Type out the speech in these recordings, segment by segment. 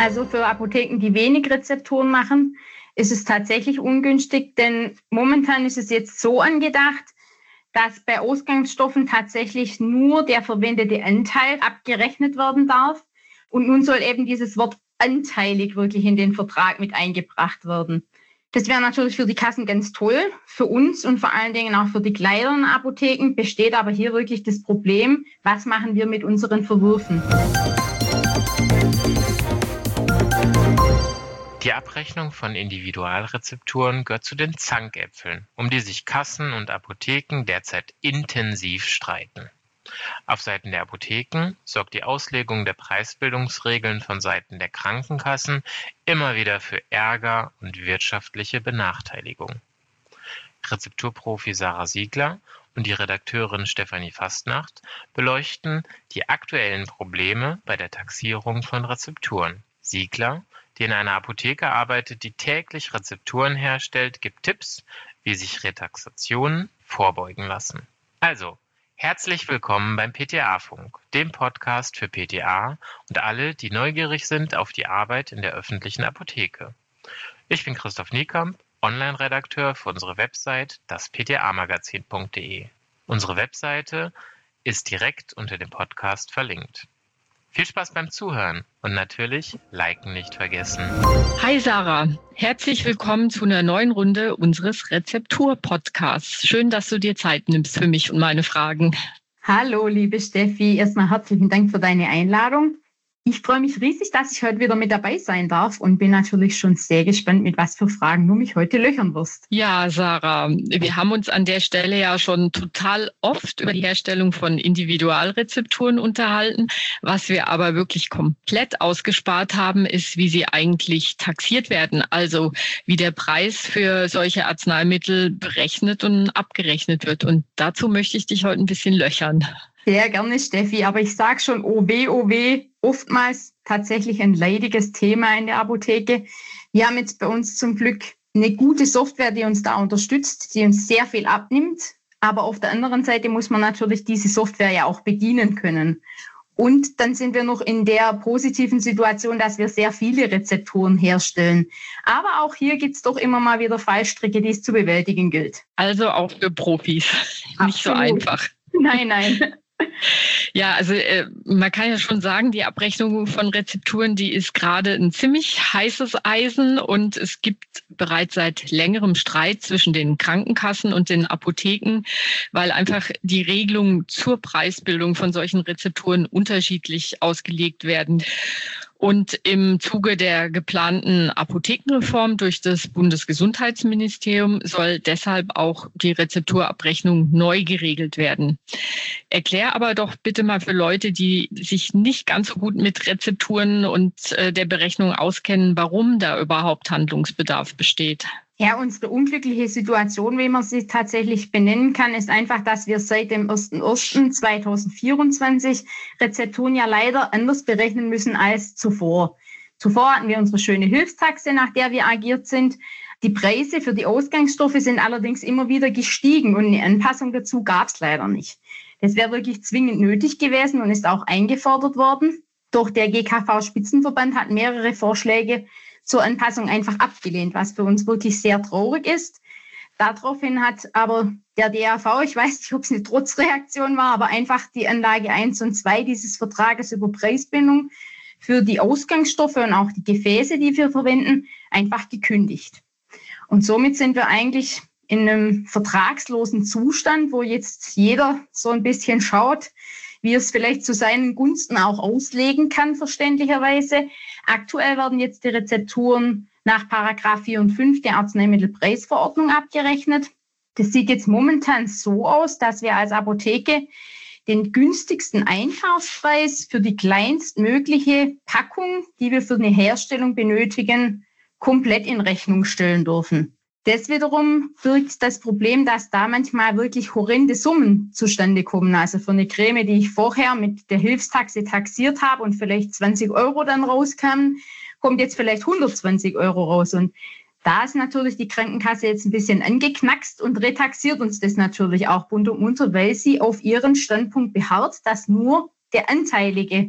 Also für Apotheken, die wenig Rezepturen machen, ist es tatsächlich ungünstig, denn momentan ist es jetzt so angedacht, dass bei Ausgangsstoffen tatsächlich nur der verwendete Anteil abgerechnet werden darf. Und nun soll eben dieses Wort anteilig wirklich in den Vertrag mit eingebracht werden. Das wäre natürlich für die Kassen ganz toll, für uns und vor allen Dingen auch für die kleineren Apotheken besteht aber hier wirklich das Problem, was machen wir mit unseren Verwürfen? Die Abrechnung von Individualrezepturen gehört zu den Zankäpfeln, um die sich Kassen und Apotheken derzeit intensiv streiten. Auf Seiten der Apotheken sorgt die Auslegung der Preisbildungsregeln von Seiten der Krankenkassen immer wieder für Ärger und wirtschaftliche Benachteiligung. Rezepturprofi Sarah Siegler und die Redakteurin Stefanie Fastnacht beleuchten die aktuellen Probleme bei der Taxierung von Rezepturen. Siegler, die in einer Apotheke arbeitet, die täglich Rezepturen herstellt, gibt Tipps, wie sich Retaxationen vorbeugen lassen. Also, herzlich willkommen beim PTA-Funk, dem Podcast für PTA und alle, die neugierig sind auf die Arbeit in der öffentlichen Apotheke. Ich bin Christoph Niekamp, Online-Redakteur für unsere Website dasptamagazin.de. Unsere Webseite ist direkt unter dem Podcast verlinkt. Viel Spaß beim Zuhören und natürlich liken nicht vergessen. Hi Sarah, herzlich willkommen zu einer neuen Runde unseres Rezeptur-Podcasts. Schön, dass du dir Zeit nimmst für mich und meine Fragen. Hallo, liebe Steffi. Erstmal herzlichen Dank für deine Einladung. Ich freue mich riesig, dass ich heute wieder mit dabei sein darf und bin natürlich schon sehr gespannt, mit was für Fragen du mich heute löchern wirst. Ja, Sarah, wir haben uns an der Stelle ja schon total oft über die Herstellung von Individualrezepturen unterhalten. Was wir aber wirklich komplett ausgespart haben, ist, wie sie eigentlich taxiert werden. Also wie der Preis für solche Arzneimittel berechnet und abgerechnet wird. Und dazu möchte ich dich heute ein bisschen löchern. Sehr gerne, Steffi, aber ich sage schon, oh weh, oftmals tatsächlich ein leidiges Thema in der Apotheke. Wir haben jetzt bei uns zum Glück eine gute Software, die uns da unterstützt, die uns sehr viel abnimmt. Aber auf der anderen Seite muss man natürlich diese Software ja auch bedienen können. Und dann sind wir noch in der positiven Situation, dass wir sehr viele Rezepturen herstellen. Aber auch hier gibt es doch immer mal wieder Fallstricke, die es zu bewältigen gilt. Also auch für Profis. Absolut. Nicht so einfach. Nein. Ja, also man kann ja schon sagen, die Abrechnung von Rezepturen, die ist gerade ein ziemlich heißes Eisen und es gibt bereits seit längerem Streit zwischen den Krankenkassen und den Apotheken, weil einfach die Regelungen zur Preisbildung von solchen Rezepturen unterschiedlich ausgelegt werden. Und im Zuge der geplanten Apothekenreform durch das Bundesgesundheitsministerium soll deshalb auch die Rezepturabrechnung neu geregelt werden. Erklär aber doch bitte mal für Leute, die sich nicht ganz so gut mit Rezepturen und der Berechnung auskennen, warum da überhaupt Handlungsbedarf besteht. Ja, unsere unglückliche Situation, wie man sie tatsächlich benennen kann, ist einfach, dass wir seit dem 01.01.2024 Rezepturen ja leider anders berechnen müssen als zuvor. Zuvor hatten wir unsere schöne Hilfstaxe, nach der wir agiert sind. Die Preise für die Ausgangsstoffe sind allerdings immer wieder gestiegen und eine Anpassung dazu gab es leider nicht. Das wäre wirklich zwingend nötig gewesen und ist auch eingefordert worden. Doch der GKV-Spitzenverband hat mehrere Vorschläge zur Anpassung einfach abgelehnt, was für uns wirklich sehr traurig ist. Daraufhin hat aber der DAV, ich weiß nicht, ob es eine Trotzreaktion war, aber einfach die Anlage 1 und 2 dieses Vertrages über Preisbindung für die Ausgangsstoffe und auch die Gefäße, die wir verwenden, einfach gekündigt. Und somit sind wir eigentlich in einem vertragslosen Zustand, wo jetzt jeder so ein bisschen schaut, wie es vielleicht zu seinen Gunsten auch auslegen kann, verständlicherweise. Aktuell werden jetzt die Rezepturen nach § 4 und 5 der Arzneimittelpreisverordnung abgerechnet. Das sieht jetzt momentan so aus, dass wir als Apotheke den günstigsten Einkaufspreis für die kleinstmögliche Packung, die wir für eine Herstellung benötigen, komplett in Rechnung stellen dürfen. Das wiederum birgt das Problem, dass da manchmal wirklich horrende Summen zustande kommen. Also für eine Creme, die ich vorher mit der Hilfstaxe taxiert habe und vielleicht 20 € dann rauskam, kommt jetzt vielleicht 120 € raus. Und da ist natürlich die Krankenkasse jetzt ein bisschen angeknackst und retaxiert uns das natürlich auch bunt und munter, weil sie auf ihren Standpunkt beharrt, dass nur der anteilige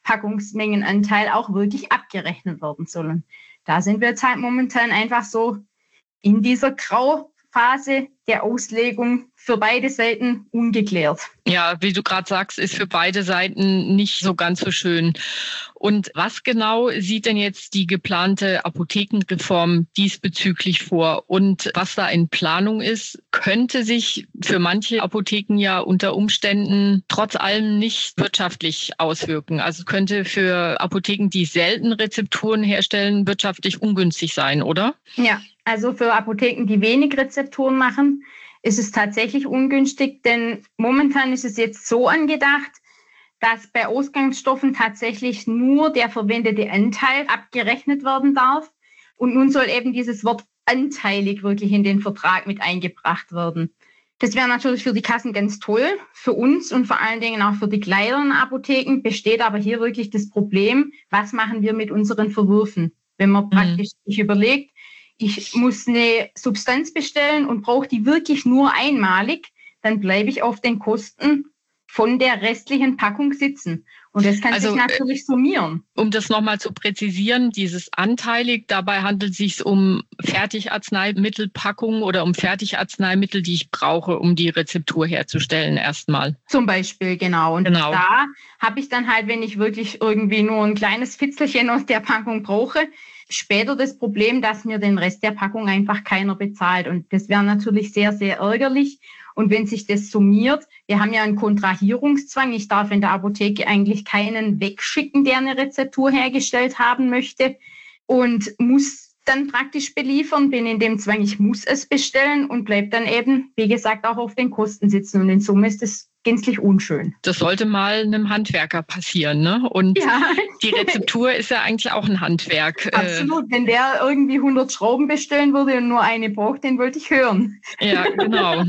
Packungsmengenanteil auch wirklich abgerechnet werden sollen. Da sind wir jetzt halt momentan einfach so in dieser Grauphase der Auslegung für beide Seiten ungeklärt. Ja, wie du gerade sagst, ist für beide Seiten nicht so ganz so schön. Und was genau sieht denn jetzt die geplante Apothekenreform diesbezüglich vor? Und was da in Planung ist, könnte sich für manche Apotheken ja unter Umständen trotz allem nicht wirtschaftlich auswirken. Also könnte für Apotheken, die selten Rezepturen herstellen, wirtschaftlich ungünstig sein, oder? Ja, also für Apotheken, die wenig Rezepturen machen, ist es tatsächlich ungünstig, denn momentan ist es jetzt so angedacht, dass bei Ausgangsstoffen tatsächlich nur der verwendete Anteil abgerechnet werden darf. Und nun soll eben dieses Wort anteilig wirklich in den Vertrag mit eingebracht werden. Das wäre natürlich für die Kassen ganz toll. Für uns und vor allen Dingen auch für die kleineren Apotheken besteht aber hier wirklich das Problem, was machen wir mit unseren Verwürfen? Wenn man praktisch sich überlegt, ich muss eine Substanz bestellen und brauche die wirklich nur einmalig, dann bleibe ich auf den Kosten von der restlichen Packung sitzen. Und das kann sich natürlich summieren. Um das nochmal zu präzisieren, dieses anteilig, dabei handelt es sich um Fertigarzneimittelpackungen oder um Fertigarzneimittel, die ich brauche, um die Rezeptur herzustellen erstmal. Zum Beispiel, genau. Und da habe ich dann halt, wenn ich wirklich irgendwie nur ein kleines Fitzelchen aus der Packung brauche, später das Problem, dass mir den Rest der Packung einfach keiner bezahlt. Und das wäre natürlich sehr, sehr ärgerlich. Und wenn sich das summiert, wir haben ja einen Kontrahierungszwang. Ich darf in der Apotheke eigentlich keinen wegschicken, der eine Rezeptur hergestellt haben möchte und muss dann praktisch beliefern, bin in dem Zwang, ich muss es bestellen und bleibe dann eben, wie gesagt, auch auf den Kosten sitzen. Und in Summe ist das gänzlich unschön. Das sollte mal einem Handwerker passieren, ne? Und die Rezeptur ist ja eigentlich auch ein Handwerk. Absolut. Wenn der irgendwie 100 Schrauben bestellen würde und nur eine braucht, den wollte ich hören. Ja, genau.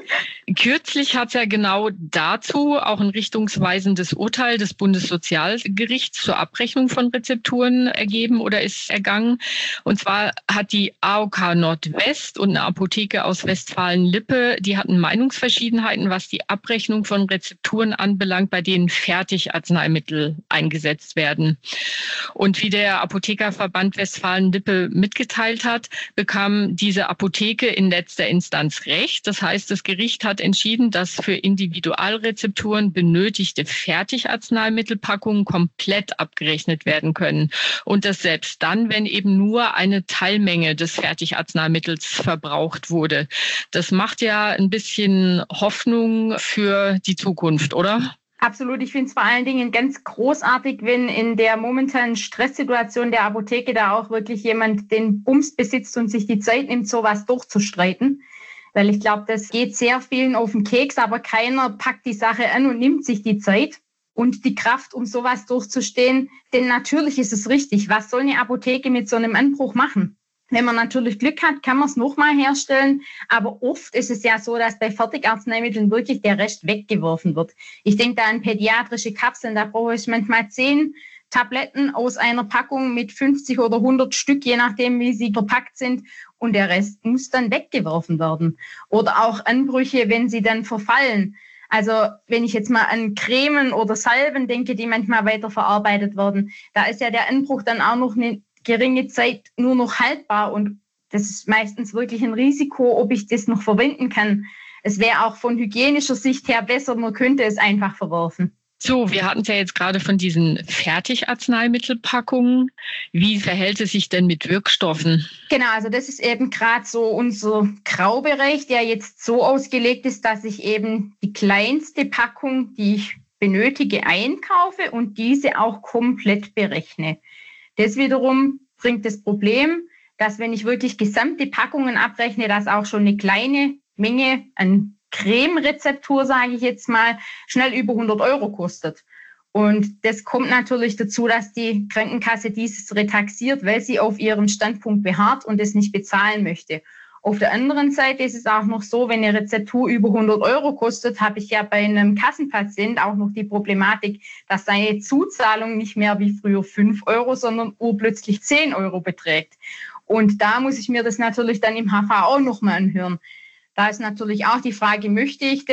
Kürzlich hat es ja genau dazu auch ein richtungsweisendes Urteil des Bundessozialgerichts zur Abrechnung von Rezepturen ergeben oder ist ergangen. Und zwar hat die AOK Nordwest und eine Apotheke aus Westfalen-Lippe, die hatten Meinungsverschiedenheiten, was die Abrechnung von Rezepturen anbelangt, bei denen Fertigarzneimittel eingesetzt werden. Und wie der Apothekerverband Westfalen-Lippe mitgeteilt hat, bekam diese Apotheke in letzter Instanz Recht. Das heißt, das Gericht hat entschieden, dass für Individualrezepturen benötigte Fertigarzneimittelpackungen komplett abgerechnet werden können. Und das selbst dann, wenn eben nur eine Teilmenge des Fertigarzneimittels verbraucht wurde. Das macht ja ein bisschen Hoffnung für die Zukunft, oder? Absolut. Ich finde es vor allen Dingen ganz großartig, wenn in der momentanen Stresssituation der Apotheke da auch wirklich jemand den Bums besitzt und sich die Zeit nimmt, sowas durchzustreiten. Weil ich glaube, das geht sehr vielen auf den Keks, aber keiner packt die Sache an und nimmt sich die Zeit und die Kraft, um sowas durchzustehen. Denn natürlich ist es richtig. Was soll eine Apotheke mit so einem Anbruch machen? Wenn man natürlich Glück hat, kann man es nochmal herstellen. Aber oft ist es ja so, dass bei Fertigarzneimitteln wirklich der Rest weggeworfen wird. Ich denke da an pädiatrische Kapseln. Da brauche ich manchmal 10 Tabletten aus einer Packung mit 50 oder 100 Stück, je nachdem, wie sie verpackt sind. Und der Rest muss dann weggeworfen werden. Oder auch Anbrüche, wenn sie dann verfallen. Also wenn ich jetzt mal an Cremen oder Salben denke, die manchmal weiterverarbeitet werden, da ist ja der Anbruch dann auch noch eine geringe Zeit nur noch haltbar. Und das ist meistens wirklich ein Risiko, ob ich das noch verwenden kann. Es wäre auch von hygienischer Sicht her besser, man könnte es einfach verwerfen. So, wir hatten es ja jetzt gerade von diesen Fertigarzneimittelpackungen. Wie verhält es sich denn mit Wirkstoffen? Genau, also das ist eben gerade so unser Graubereich, der jetzt so ausgelegt ist, dass ich eben die kleinste Packung, die ich benötige, einkaufe und diese auch komplett berechne. Das wiederum bringt das Problem, dass wenn ich wirklich gesamte Packungen abrechne, dass auch schon eine kleine Menge an Creme-Rezeptur, sage ich jetzt mal, schnell über 100 € kostet. Und das kommt natürlich dazu, dass die Krankenkasse dieses retaxiert, weil sie auf ihrem Standpunkt beharrt und es nicht bezahlen möchte. Auf der anderen Seite ist es auch noch so, wenn eine Rezeptur über 100 € kostet, habe ich ja bei einem Kassenpatient auch noch die Problematik, dass seine Zuzahlung nicht mehr wie früher 5 €, sondern urplötzlich 10 € beträgt. Und da muss ich mir das natürlich dann im HV auch nochmal anhören. Da ist natürlich auch die Frage, möchte ich das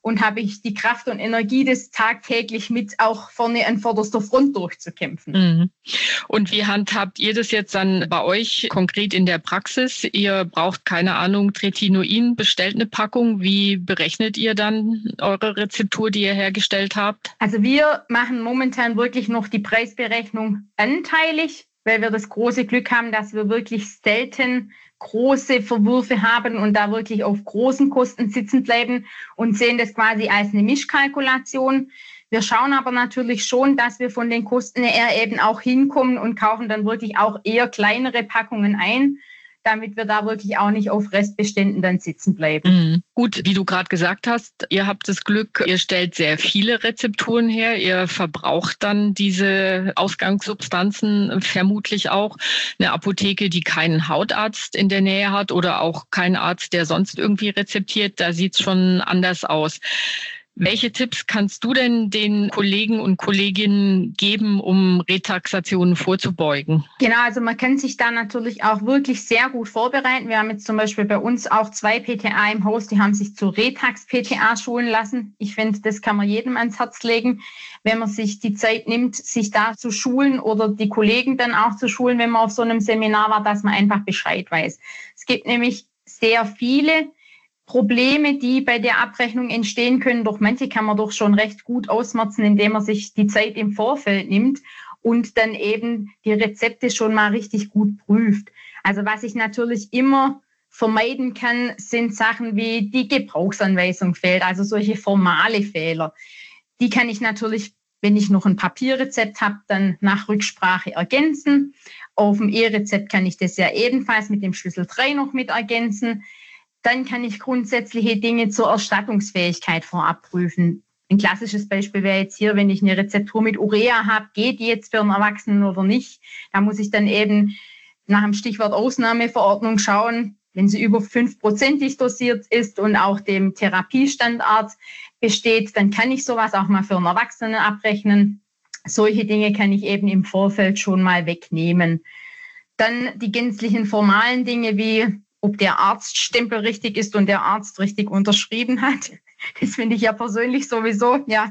und habe ich die Kraft und Energie, das tagtäglich mit auch vorne an vorderster Front durchzukämpfen. Mhm. Und wie handhabt ihr das jetzt dann bei euch konkret in der Praxis? Ihr braucht, keine Ahnung, Tretinoin, bestellt eine Packung. Wie berechnet ihr dann eure Rezeptur, die ihr hergestellt habt? Also wir machen momentan wirklich noch die Preisberechnung anteilig, weil wir das große Glück haben, dass wir wirklich selten große Verwürfe haben und da wirklich auf großen Kosten sitzen bleiben und sehen das quasi als eine Mischkalkulation. Wir schauen aber natürlich schon, dass wir von den Kosten her eben auch hinkommen und kaufen dann wirklich auch eher kleinere Packungen ein, damit wir da wirklich auch nicht auf Restbeständen dann sitzen bleiben. Mhm. Gut, wie du gerade gesagt hast, ihr habt das Glück, ihr stellt sehr viele Rezepturen her, ihr verbraucht dann diese Ausgangssubstanzen vermutlich auch. Eine Apotheke, die keinen Hautarzt in der Nähe hat oder auch keinen Arzt, der sonst irgendwie rezeptiert, da sieht es schon anders aus. Welche Tipps kannst du denn den Kollegen und Kolleginnen geben, um Retaxationen vorzubeugen? Genau, also man kann sich da natürlich auch wirklich sehr gut vorbereiten. Wir haben jetzt zum Beispiel bei uns auch 2 PTA im Haus, die haben sich zur Retax-PTA schulen lassen. Ich finde, das kann man jedem ans Herz legen, wenn man sich die Zeit nimmt, sich da zu schulen oder die Kollegen dann auch zu schulen, wenn man auf so einem Seminar war, dass man einfach Bescheid weiß. Es gibt nämlich sehr viele Probleme, die bei der Abrechnung entstehen können. Doch manche kann man doch schon recht gut ausmerzen, indem man sich die Zeit im Vorfeld nimmt und dann eben die Rezepte schon mal richtig gut prüft. Also was ich natürlich immer vermeiden kann, sind Sachen wie die Gebrauchsanweisung fehlt, also solche formale Fehler. Die kann ich natürlich, wenn ich noch ein Papierrezept habe, dann nach Rücksprache ergänzen. Auf dem E-Rezept kann ich das ja ebenfalls mit dem Schlüssel 3 noch mit ergänzen. Dann kann ich grundsätzliche Dinge zur Erstattungsfähigkeit vorab prüfen. Ein klassisches Beispiel wäre jetzt hier, wenn ich eine Rezeptur mit Urea habe, geht die jetzt für einen Erwachsenen oder nicht? Da muss ich dann eben nach dem Stichwort Ausnahmeverordnung schauen, wenn sie über 5% dosiert ist und auch dem Therapiestandard besteht, dann kann ich sowas auch mal für einen Erwachsenen abrechnen. Solche Dinge kann ich eben im Vorfeld schon mal wegnehmen. Dann die gänzlichen formalen Dinge wie ob der Arztstempel richtig ist und der Arzt richtig unterschrieben hat. Das finde ich ja persönlich sowieso, ja.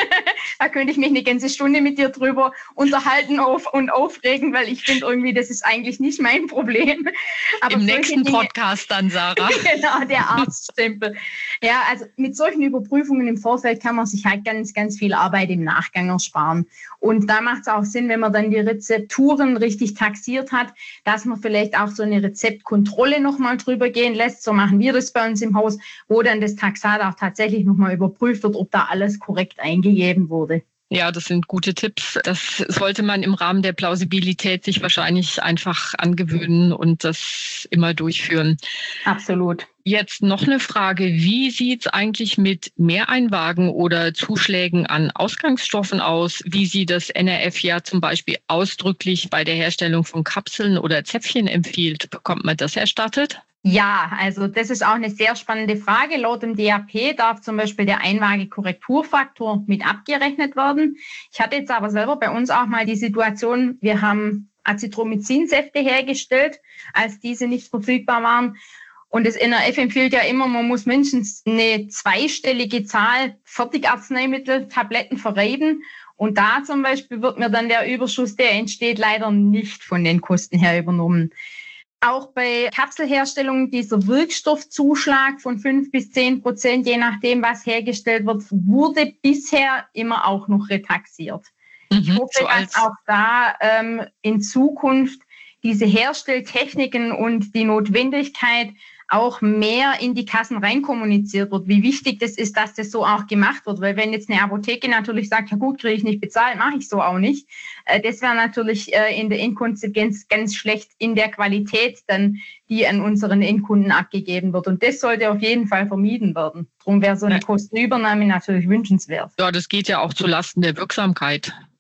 Da könnte ich mich eine ganze Stunde mit dir drüber unterhalten und aufregen, weil ich finde irgendwie, das ist eigentlich nicht mein Problem. Aber im nächsten Podcast dann, Sarah. Genau, der Arztstempel. Ja, also mit solchen Überprüfungen im Vorfeld kann man sich halt ganz, ganz viel Arbeit im Nachgang ersparen. Und da macht es auch Sinn, wenn man dann die Rezepturen richtig taxiert hat, dass man vielleicht auch so eine Rezeptkontrolle nochmal drüber gehen lässt. So machen wir das bei uns im Haus, wo dann das Taxat auch tatsächlich nochmal überprüft wird, ob da alles korrekt eingegeben wurde. Ja, das sind gute Tipps. Das sollte man im Rahmen der Plausibilität sich wahrscheinlich einfach angewöhnen und das immer durchführen. Absolut. Jetzt noch eine Frage. Wie sieht es eigentlich mit Mehreinwagen oder Zuschlägen an Ausgangsstoffen aus, wie sie das NRF ja zum Beispiel ausdrücklich bei der Herstellung von Kapseln oder Zäpfchen empfiehlt? Bekommt man das erstattet? Ja, also das ist auch eine sehr spannende Frage. Laut dem DAP darf zum Beispiel der Einwaage-Korrekturfaktor mit abgerechnet werden. Ich hatte jetzt aber selber bei uns auch mal die Situation, wir haben Azithromycin-Säfte hergestellt, als diese nicht verfügbar waren. Und das NRF empfiehlt ja immer, man muss mindestens eine 2-stellige Zahl Fertigarzneimittel, Tabletten verreiben. Und da zum Beispiel wird mir dann der Überschuss, der entsteht, leider nicht von den Kosten her übernommen. Auch bei Kapselherstellung dieser Wirkstoffzuschlag von 5-10%, je nachdem, was hergestellt wird, wurde bisher immer auch noch retaxiert. Ich hoffe, dass auch da in Zukunft diese Herstelltechniken und die Notwendigkeit auch mehr in die Kassen reinkommuniziert wird, wie wichtig das ist, dass das so auch gemacht wird. Weil wenn jetzt eine Apotheke natürlich sagt, ja gut, kriege ich nicht bezahlt, mache ich so auch nicht. Das wäre natürlich in der Inkonsequenz ganz schlecht in der Qualität dann, die an unseren Endkunden abgegeben wird. Und das sollte auf jeden Fall vermieden werden. Darum wäre so eine Kostenübernahme natürlich wünschenswert. Ja, das geht ja auch zulasten der Wirksamkeit.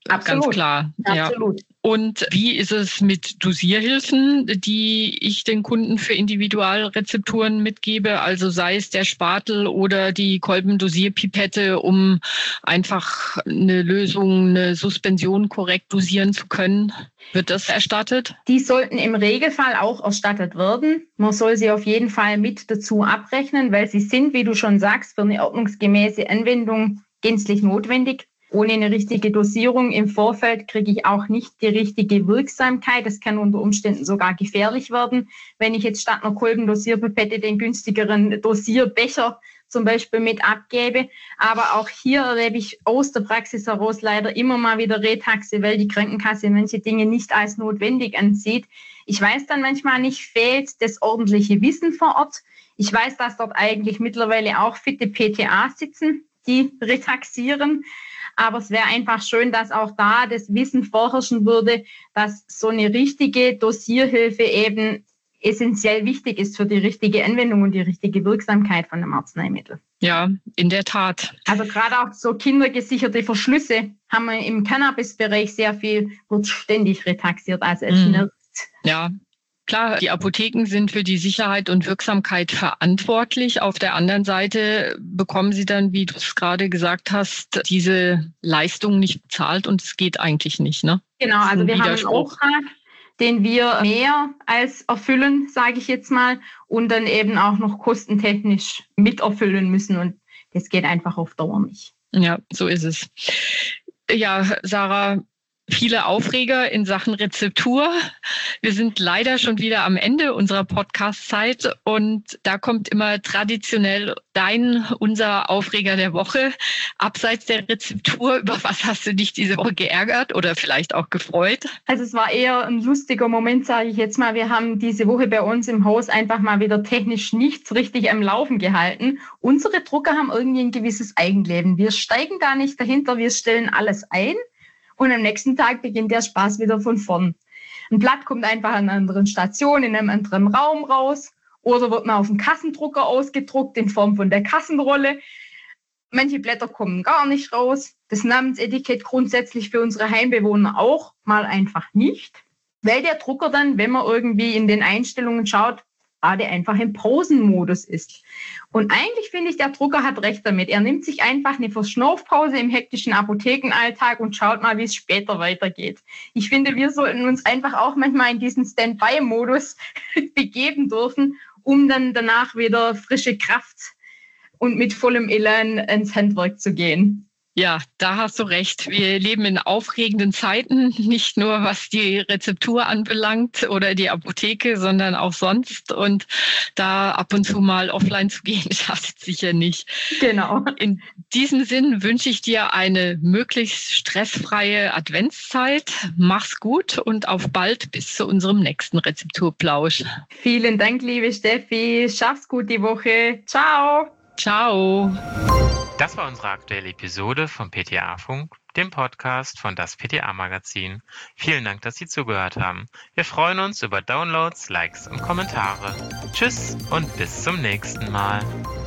Absolut. Ganz klar. Absolut. Ja. Und wie ist es mit Dosierhilfen, die ich den Kunden für Individualrezepturen mitgebe? Also sei es der Spatel oder die Kolbendosierpipette, um einfach eine Lösung, eine Suspension korrekt dosieren zu können. Wird das erstattet? Die sollten im Regelfall auch erstattet werden. Man soll sie auf jeden Fall mit dazu abrechnen, weil sie sind, wie du schon sagst, für eine ordnungsgemäße Anwendung gänzlich notwendig. Ohne eine richtige Dosierung im Vorfeld kriege ich auch nicht die richtige Wirksamkeit. Das kann unter Umständen sogar gefährlich werden, wenn ich jetzt statt einer Kolbendosierpipette den günstigeren Dosierbecher zum Beispiel mit abgebe. Aber auch hier erlebe ich aus der Praxis heraus leider immer mal wieder Retaxe, weil die Krankenkasse manche Dinge nicht als notwendig ansieht. Ich weiß dann manchmal nicht, fehlt das ordentliche Wissen vor Ort. Ich weiß, dass dort eigentlich mittlerweile auch fitte PTA sitzen, die retaxieren. Aber es wäre einfach schön, dass auch da das Wissen vorherrschen würde, dass so eine richtige Dosierhilfe eben essentiell wichtig ist für die richtige Anwendung und die richtige Wirksamkeit von einem Arzneimittel. Ja, in der Tat. Also gerade auch so kindergesicherte Verschlüsse haben wir im Cannabis-Bereich sehr viel, wird ständig retaxiert, also es nirgends. Ja. Klar, die Apotheken sind für die Sicherheit und Wirksamkeit verantwortlich. Auf der anderen Seite bekommen sie dann, wie du es gerade gesagt hast, diese Leistung nicht bezahlt und es geht eigentlich nicht, ne? Genau, also wir haben einen Auftrag, den wir mehr als erfüllen, sage ich jetzt mal, und dann eben auch noch kostentechnisch miterfüllen müssen und das geht einfach auf Dauer nicht. Ja, so ist es. Ja, Sarah, viele Aufreger in Sachen Rezeptur. Wir sind leider schon wieder am Ende unserer Podcast-Zeit und da kommt immer traditionell unser Aufreger der Woche. Abseits der Rezeptur, über was hast du dich diese Woche geärgert oder vielleicht auch gefreut? Also es war eher ein lustiger Moment, sage ich jetzt mal. Wir haben diese Woche bei uns im Haus einfach mal wieder technisch nichts richtig am Laufen gehalten. Unsere Drucker haben irgendwie ein gewisses Eigenleben. Wir steigen da nicht dahinter, wir stellen alles ein. Und am nächsten Tag beginnt der Spaß wieder von vorn. Ein Blatt kommt einfach an einer anderen Station, in einem anderen Raum raus oder wird mal auf dem Kassendrucker ausgedruckt in Form von der Kassenrolle. Manche Blätter kommen gar nicht raus. Das Namensetikett grundsätzlich für unsere Heimbewohner auch mal einfach nicht, weil der Drucker dann, wenn man irgendwie in den Einstellungen schaut, gerade einfach im Pausenmodus ist. Und eigentlich finde ich, der Drucker hat recht damit. Er nimmt sich einfach eine Verschnaufpause im hektischen Apothekenalltag und schaut mal, wie es später weitergeht. Ich finde, wir sollten uns einfach auch manchmal in diesen Standby-Modus begeben dürfen, um dann danach wieder frische Kraft und mit vollem Elan ins Handwerk zu gehen. Ja, da hast du recht. Wir leben in aufregenden Zeiten, nicht nur was die Rezeptur anbelangt oder die Apotheke, sondern auch sonst. Und da ab und zu mal offline zu gehen, schadet sicher nicht. Genau. In diesem Sinn wünsche ich dir eine möglichst stressfreie Adventszeit. Mach's gut und auf bald bis zu unserem nächsten Rezepturplausch. Vielen Dank, liebe Steffi. Schaff's gut die Woche. Ciao. Ciao. Das war unsere aktuelle Episode vom PTA-Funk, dem Podcast von das PTA-Magazin. Vielen Dank, dass Sie zugehört haben. Wir freuen uns über Downloads, Likes und Kommentare. Tschüss und bis zum nächsten Mal.